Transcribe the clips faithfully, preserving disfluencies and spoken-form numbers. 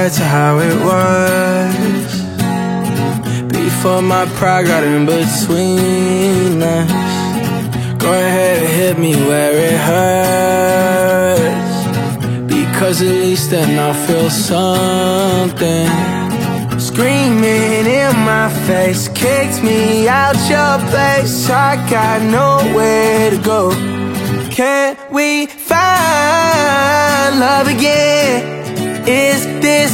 back to how it was before my pride got in between us. Go ahead and hit me where it hurts, because at least then I'll feel something. Screaming in my face, kicked me out your place. I got nowhere to go. Can't we find love again? Is this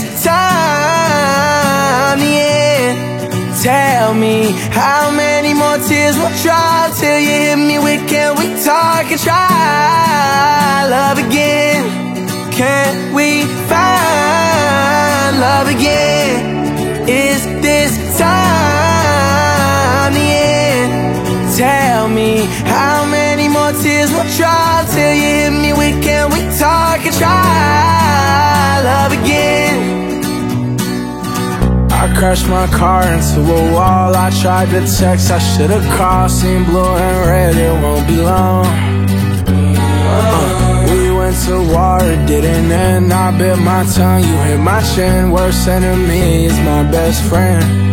time the end? Tell me, how many more tears will drop till you hit me with, can we talk and try love again? Can't we find love again? Is this time the end? Tell me, how many more tears will drop till you hit me with, can we talk and try love again? I crashed my car into a wall. I tried to text, I should've called. Seen blue and red, it won't be long. uh, We went to war, it didn't end. I bit my tongue, you hit my chin. Worst enemy is my best friend.